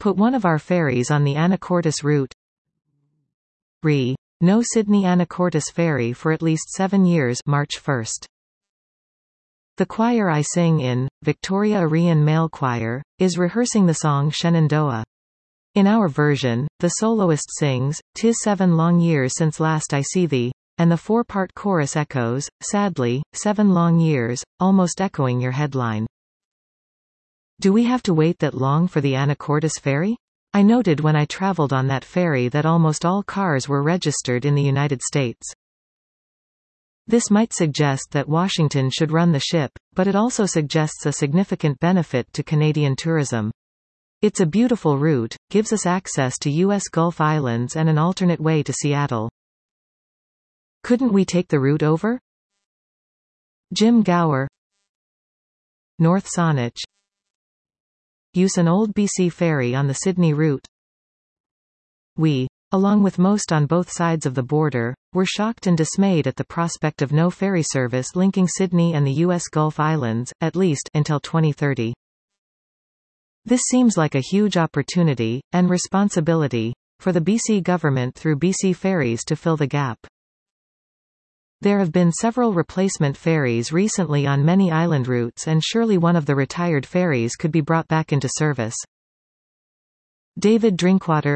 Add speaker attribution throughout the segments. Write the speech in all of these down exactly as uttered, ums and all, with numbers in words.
Speaker 1: Put one of our ferries on the Anacortes route. Re. No Sydney Anacortes ferry for at least seven years March first. The choir I sing in, Victoria Arian Male Choir, is rehearsing the song Shenandoah. In our version, the soloist sings, "'Tis seven long years since last I see thee," and the four-part chorus echoes, "Sadly, seven long years," almost echoing your headline. Do we have to wait that long for the Anacortes ferry? I noted when I traveled on that ferry that almost all cars were registered in the United States. This might suggest that Washington should run the ship, but it also suggests a significant benefit to Canadian tourism. It's a beautiful route, gives us access to U S Gulf Islands and an alternate way to Seattle. Couldn't we take the route over? Jim Gower. North Saanich. Use an old B C ferry on the Sydney route. We, along with most on both sides of the border, were shocked and dismayed at the prospect of no ferry service linking Sydney and the U S Gulf Islands, at least until twenty thirty. This seems like a huge opportunity, and responsibility, for the B C government through B C Ferries to fill the gap. There have been several replacement ferries recently on many island routes, and surely one of the retired ferries could be brought back into service. David Drinkwater.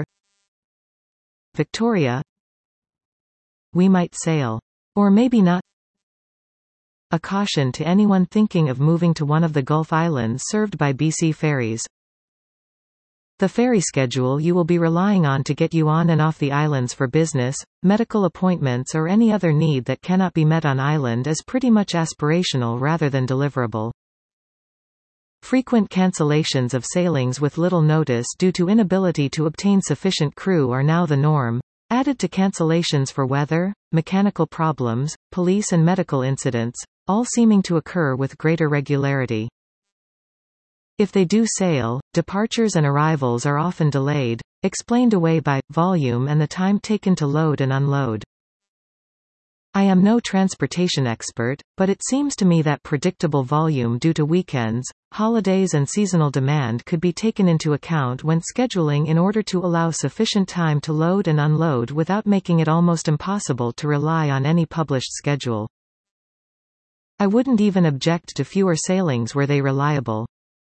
Speaker 1: Victoria. We might sail. Or maybe not. A caution to anyone thinking of moving to one of the Gulf Islands served by B C Ferries. The ferry schedule you will be relying on to get you on and off the islands for business, medical appointments or any other need that cannot be met on island is pretty much aspirational rather than deliverable. Frequent cancellations of sailings with little notice due to inability to obtain sufficient crew are now the norm, added to cancellations for weather, mechanical problems, police and medical incidents, all seeming to occur with greater regularity. If they do sail, departures and arrivals are often delayed, explained away by volume and the time taken to load and unload. I am no transportation expert, but it seems to me that predictable volume due to weekends, holidays and seasonal demand could be taken into account when scheduling in order to allow sufficient time to load and unload without making it almost impossible to rely on any published schedule. I wouldn't even object to fewer sailings were they reliable.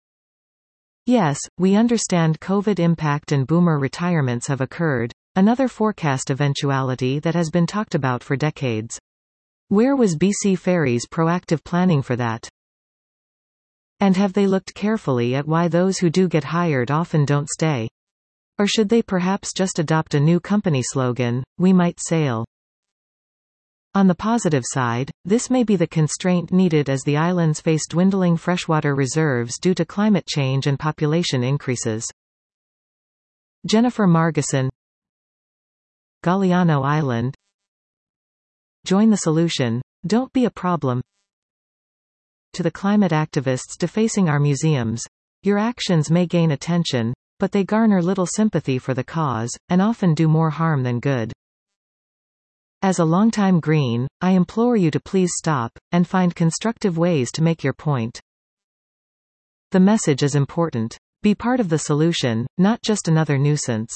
Speaker 1: Yes, we understand COVID impact and boomer retirements have occurred, another forecast eventuality that has been talked about for decades. Where was B C Ferries' proactive planning for that? And have they looked carefully at why those who do get hired often don't stay? Or should they perhaps just adopt a new company slogan, "We might sail"? On the positive side, this may be the constraint needed as the islands face dwindling freshwater reserves due to climate change and population increases. Jennifer Margison. Galiano Island. Join the solution. Don't be a problem. To the climate activists defacing our museums, your actions may gain attention, but they garner little sympathy for the cause, and often do more harm than good. As a longtime Green, I implore you to please stop, and find constructive ways to make your point. The message is important. Be part of the solution, not just another nuisance.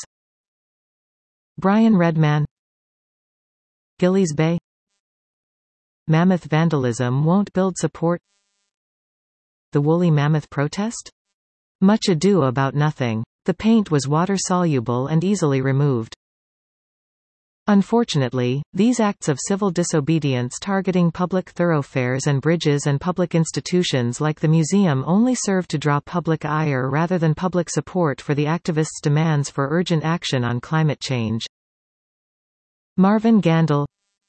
Speaker 1: Brian Redman. Gillies Bay. Mammoth vandalism won't build support. The woolly mammoth protest? Much ado about nothing. The paint was water-soluble and easily removed. Unfortunately, these acts of civil disobedience targeting public thoroughfares and bridges and public institutions like the museum only serve to draw public ire rather than public support for the activists' demands for urgent action on climate change. Marvin Gandel.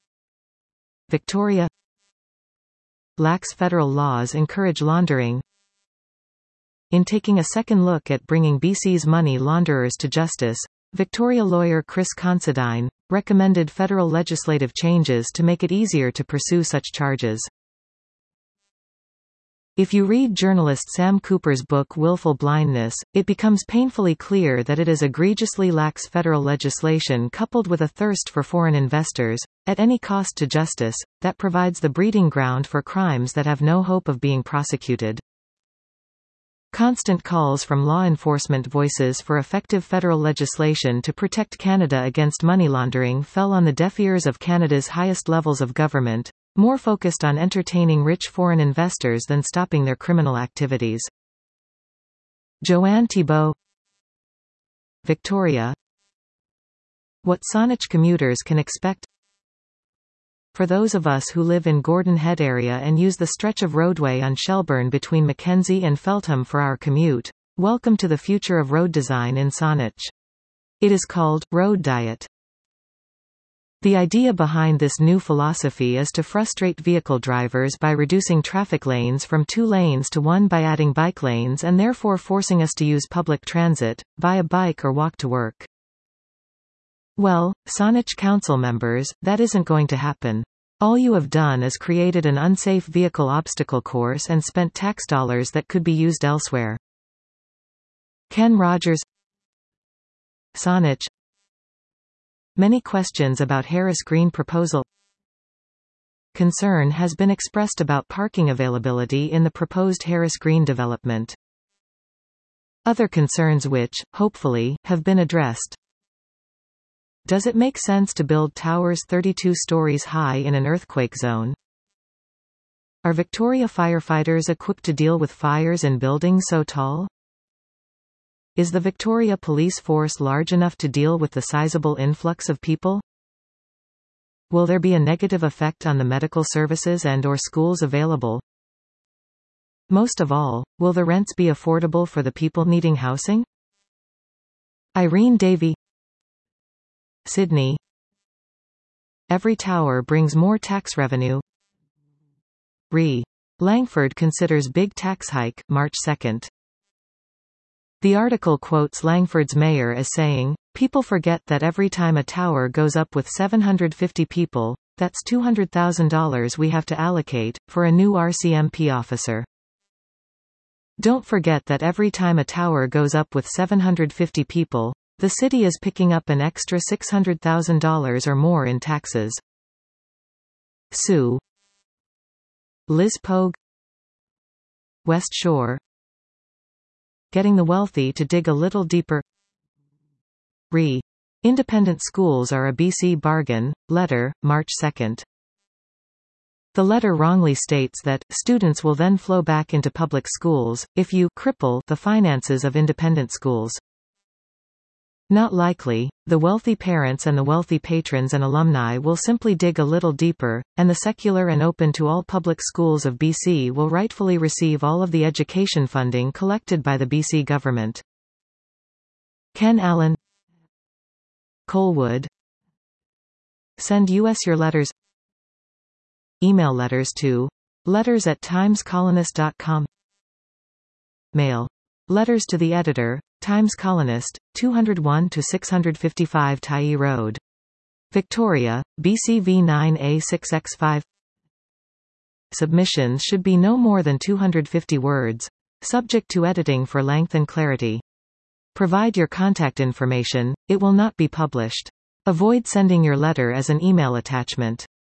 Speaker 1: Victoria. Lax federal laws encourage laundering. In taking a second look at bringing B C's money launderers to justice, Victoria lawyer Chris Considine recommended federal legislative changes to make it easier to pursue such charges. If you read journalist Sam Cooper's book Willful Blindness, it becomes painfully clear that it is egregiously lax federal legislation coupled with a thirst for foreign investors, at any cost to justice, that provides the breeding ground for crimes that have no hope of being prosecuted. Constant calls from law enforcement voices for effective federal legislation to protect Canada against money laundering fell on the deaf ears of Canada's highest levels of government, more focused on entertaining rich foreign investors than stopping their criminal activities. Joanne Thibault, Victoria. What Saanich commuters can expect. For those of us who live in Gordon Head area and use the stretch of roadway on Shelburne between Mackenzie and Feltham for our commute, welcome to the future of road design in Saanich. It is called Road Diet. The idea behind this new philosophy is to frustrate vehicle drivers by reducing traffic lanes from two lanes to one by adding bike lanes and therefore forcing us to use public transit, via bike or walk to work. Well, Saanich council members, that isn't going to happen. All you have done is created an unsafe vehicle obstacle course and spent tax dollars that could be used elsewhere. Ken Rogers, Saanich. Many questions about Harris Green proposal. Concern has been expressed about parking availability in the proposed Harris Green development. Other concerns which, hopefully, have been addressed. Does it make sense to build towers thirty-two stories high in an earthquake zone? Are Victoria firefighters equipped to deal with fires in buildings so tall? Is the Victoria Police Force large enough to deal with the sizable influx of people? Will there be a negative effect on the medical services and or schools available? Most of all, will the rents be affordable for the people needing housing? Irene Davey, Sydney. Every tower brings more tax revenue. Re. Langford considers big tax hike, March second. The article quotes Langford's mayor as saying, "People forget that every time a tower goes up with seven hundred fifty people, that's two hundred thousand dollars we have to allocate, for a new R C M P officer. Don't forget that every time a tower goes up with seven hundred fifty people, the city is picking up an extra six hundred thousand dollars or more in taxes." Sue. Liz Pogue, West Shore. Getting the wealthy to dig a little deeper. Re. Independent schools are a B C bargain, letter, March second. The letter wrongly states that, students will then flow back into public schools, if you cripple the finances of independent schools. Not likely. The wealthy parents and the wealthy patrons and alumni will simply dig a little deeper, and the secular and open to all public schools of B C will rightfully receive all of the education funding collected by the B C government. Ken Allen, Colwood. Send us your letters. Email letters to letters at times colonist dot com. Mail. Letters to the editor, Times Colonist, two oh one to six fifty-five Tyee Road. Victoria, B C V nine A six X five. Submissions should be no more than two hundred fifty words, subject to editing for length and clarity. Provide your contact information, it will not be published. Avoid sending your letter as an email attachment.